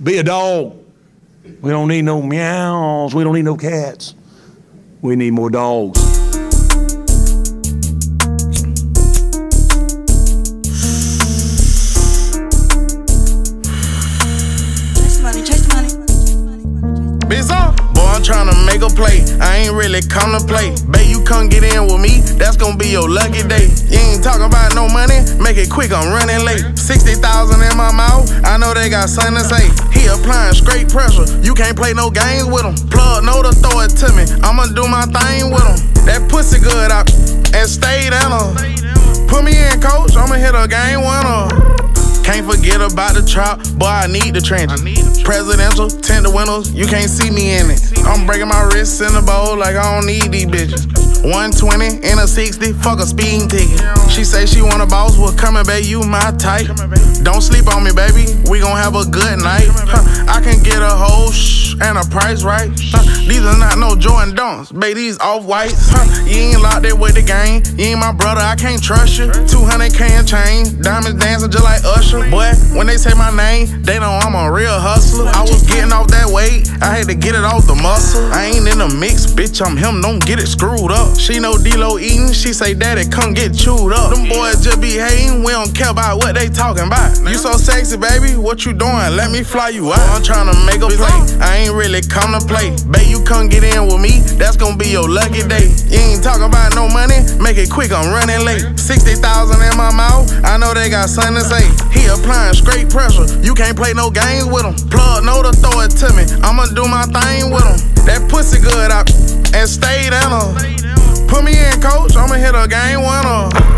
Be a dog. We don't need no meows. We don't need no cats. We need more dogs. Boy, I'm tryna make a play. I ain't really come to play. Babe, you come get in with me, that's gonna be your lucky day. You ain't talking about no money, make it quick, I'm running late. 60,000 in my mouth, I know they got something to say. He applying straight pressure, you can't play no games with him. Plug know to throw it to me, I'ma do my thing with him. That pussy good out and stay down. Put me in, coach, I'ma hit a game winner. Can't forget about the trap, boy, I need the trenches. Presidential, tinted windows, you can't see me in it. I'm breaking my wrists in the bowl like I don't need these bitches. 120 in a 60, fuck a speeding ticket. She say she want a boss, well coming, babe, you my type. Don't sleep on me, baby, we gon' have a good night. I can get a whole and a price right. These are not no Jordan Dunks, babe, these off-whites. You ain't locked in with the game, you ain't my brother, I can't trust you. 200K in change, diamonds dancing just like Usher. Boy, when they say my name, they know I'm a real hustler. I was getting off that weight, I had to get it off the muscle. I ain't in the mix, bitch, I'm him, don't get it screwed up. She know D-Lo eating, she say, daddy, come get chewed up. Them boys just be hating, we don't care about what they talking about. You so sexy, baby, what you doing? Let me fly you out. I'm tryna make a play, I ain't really come to play. Babe, you come get in with me, that's gonna be your lucky day. You ain't talking about no money, make it quick, I'm running late. 60,000 in my mouth, I know they got something to say. He applying straight pressure, you can't play no games with him. Plug know to throw it to me, I'ma do my thing with him. That pussy good out and stay down. Put me in, coach, I'ma hit a game winner.